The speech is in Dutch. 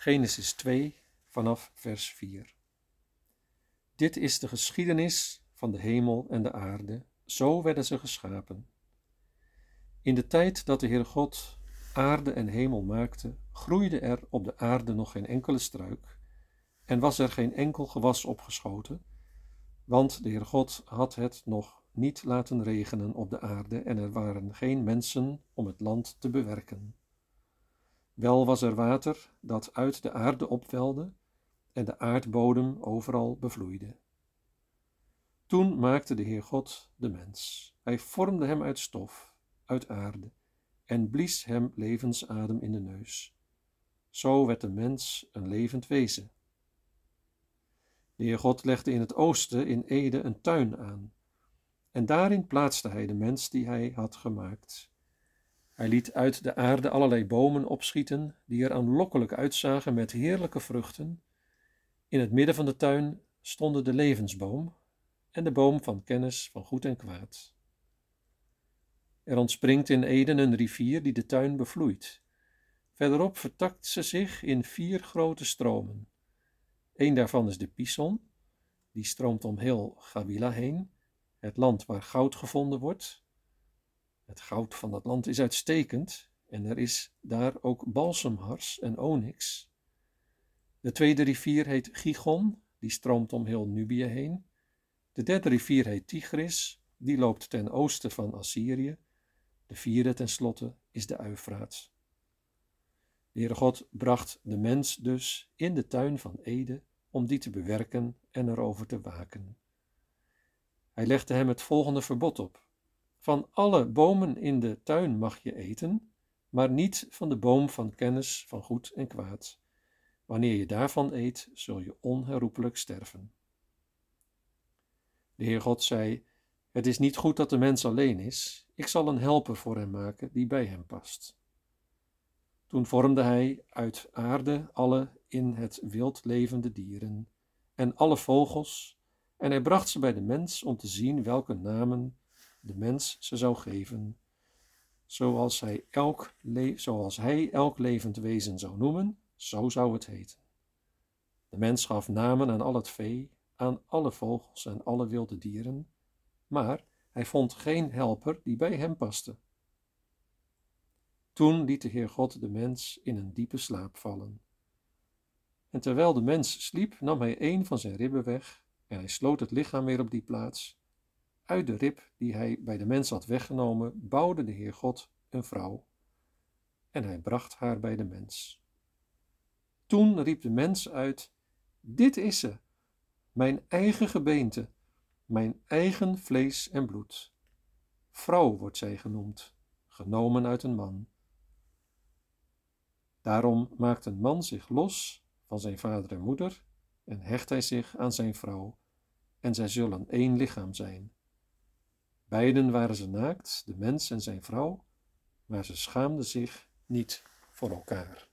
Genesis 2 vanaf vers 4. Dit is de geschiedenis van de hemel en de aarde, zo werden ze geschapen. In de tijd dat de Heer God aarde en hemel maakte, groeide er op de aarde nog geen enkele struik en was er geen enkel gewas opgeschoten, want de Heer God had het nog niet laten regenen op de aarde en er waren geen mensen om het land te bewerken. Wel was er water dat uit de aarde opwelde en de aardbodem overal bevloeide. Toen maakte de Heer God de mens. Hij vormde hem uit stof, uit aarde, en blies hem levensadem in de neus. Zo werd de mens een levend wezen. De Heer God legde in het oosten in Eden een tuin aan, en daarin plaatste hij de mens die hij had gemaakt. Hij liet uit de aarde allerlei bomen opschieten, die er aanlokkelijk uitzagen met heerlijke vruchten. In het midden van de tuin stonden de levensboom en de boom van kennis van goed en kwaad. Er ontspringt in Eden een rivier die de tuin bevloeit. Verderop vertakt ze zich in 4 grote stromen. Eén daarvan is de Pison, die stroomt om heel Gawila heen, het land waar goud gevonden wordt. Het goud van dat land is uitstekend en er is daar ook balsemhars en onyx. De tweede rivier heet Gigon, die stroomt om heel Nubië heen. De derde rivier heet Tigris, die loopt ten oosten van Assyrië. De vierde tenslotte is de Eufraat. De Heere God bracht de mens dus in de tuin van Eden om die te bewerken en erover te waken. Hij legde hem het volgende verbod op: van alle bomen in de tuin mag je eten, maar niet van de boom van kennis van goed en kwaad. Wanneer je daarvan eet, zul je onherroepelijk sterven. De Heer God zei: het is niet goed dat de mens alleen is. Ik zal een helper voor hem maken die bij hem past. Toen vormde hij uit aarde alle in het wild levende dieren en alle vogels, en hij bracht ze bij de mens om te zien welke namen de mens ze zou geven, zoals hij elk levend wezen zou noemen, zo zou het heten. De mens gaf namen aan al het vee, aan alle vogels en alle wilde dieren, maar hij vond geen helper die bij hem paste. Toen liet de Heer God de mens in een diepe slaap vallen. En terwijl de mens sliep, nam hij een van zijn ribben weg en hij sloot het lichaam weer op die plaats. Uit de rib die hij bij de mens had weggenomen, bouwde de Heer God een vrouw en hij bracht haar bij de mens. Toen riep de mens uit: dit is ze, mijn eigen gebeente, mijn eigen vlees en bloed. Vrouw wordt zij genoemd, genomen uit een man. Daarom maakt een man zich los van zijn vader en moeder en hecht hij zich aan zijn vrouw, en zij zullen één lichaam zijn. Beiden waren ze naakt, de mens en zijn vrouw, maar ze schaamden zich niet voor elkaar.